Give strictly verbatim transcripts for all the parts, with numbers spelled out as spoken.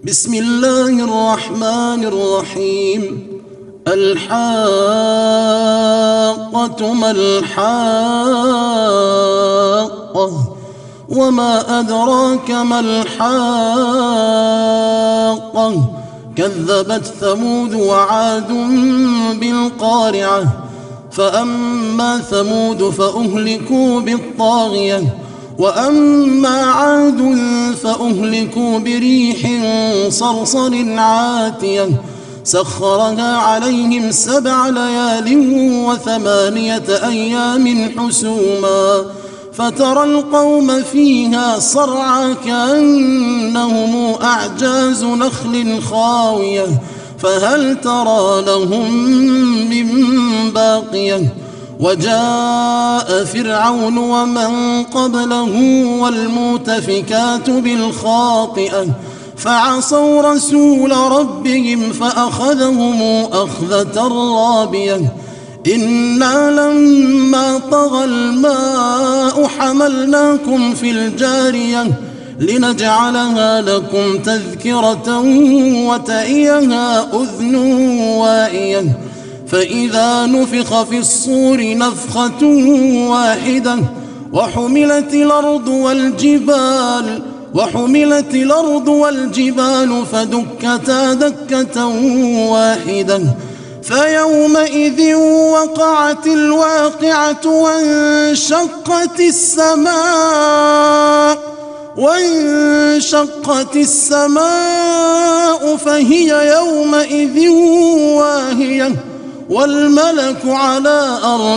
بسم الله الرحمن الرحيم. الحاقة ما الحاقة وما أدراك ما الحاقة كذبت ثمود وعاد بالقارعة فأما ثمود فأهلكوا بالطاغية وأما عاد فأهلكوا بريح صرصر عاتية سخرها عليهم سبع ليال وثمانية أيام حسوما فترى القوم فيها صرعى كأنهم أعجاز نخل خاوية فهل ترى لهم من باقية وجاء فرعون ومن قبله والمؤتفكات بالخاطئة فعصوا رسول ربهم فأخذهم أخذة رابية إنا لما طغى الماء حملناكم في الجارية لنجعلها لكم تذكرة وتأيها أذن واعية فإذا نفخ في الصور نفخة واحدة وحملت الأرض والجبال وحملت الأرض والجبال فدكتا دكة واحدة فيومئذ وقعت الواقعة وانشقت السماء وانشقت السماء فهي يومئذ واهية والملك على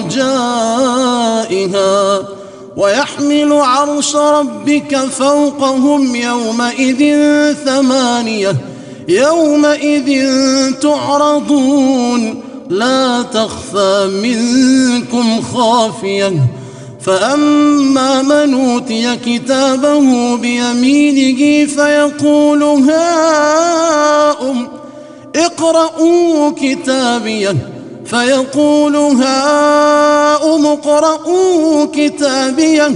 أرجائها ويحمل عرش ربك فوقهم يومئذ ثمانية يومئذ تعرضون لا تخفى منكم خافية فأما من أوتي كتابه بيمينه فيقول هاؤم اقرءوا كتابيه فيقول هاؤم اقرءوا كتابيه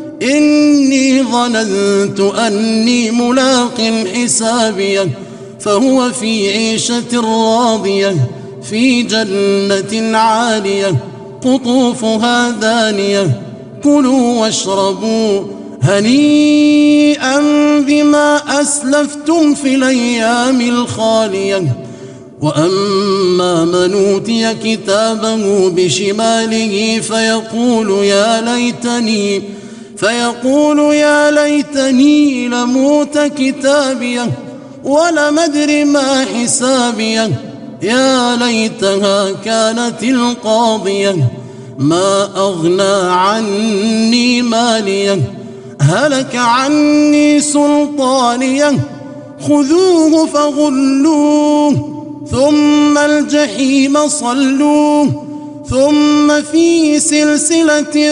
إني ظننت أني ملاق حسابيه فهو في عيشة راضية في جنة عالية قطوفها دانية كلوا واشربوا هنيئا بما أسلفتم في الأيام الخالية وأما من أوتي كتابه بشماله فيقول يا ليتني فيقول يا ليتني لموت كتابيه ولم أدر ما حسابيه يا ليتها كانت القاضية ما أغنى عني ماليه هلك عني سلطانيه خذوه فغلوه ثم الجحيم صلوه ثم في سلسلة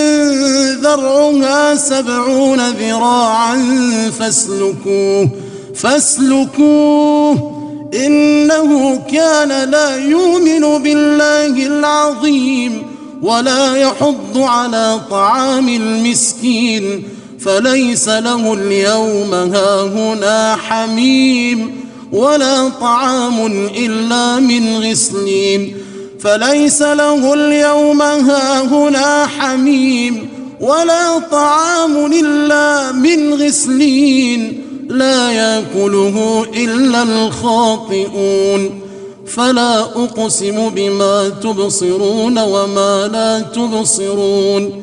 ذرعها سبعون ذراعا فاسلكوه فاسلكوه إنه كان لا يؤمن بالله العظيم ولا يحض على طعام المسكين فليس له اليوم هاهنا حميم ولا طعام إلا من غسلين فليس له اليوم هاهنا حميم ولا طعام إلا من غسلين لا يأكله إلا الخاطئون فلا أقسم بما تبصرون وما لا تبصرون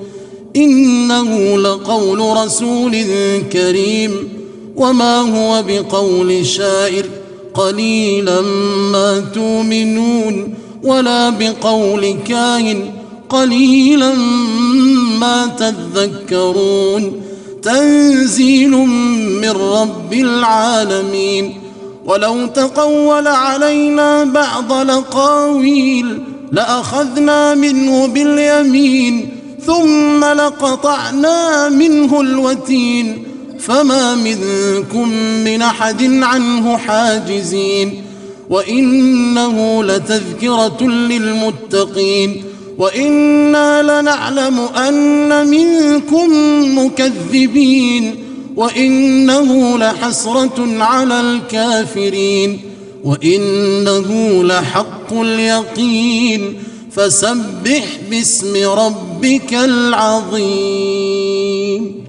إنه لقول رسول كريم وما هو بقول شاعر قليلا ما تؤمنون ولا بقول كاهن قليلا ما تذكرون تنزيل من رب العالمين ولو تقول علينا بعض الأقاويل لأخذنا منه باليمين ثم لقطعنا منه الوتين فما منكم من أحد عنه حاجزين وإنه لتذكرة للمتقين وإنا لنعلم أن منكم مكذبين وإنه لحسرة على الكافرين وإنه لحق اليقين فسبح باسم ربك العظيم.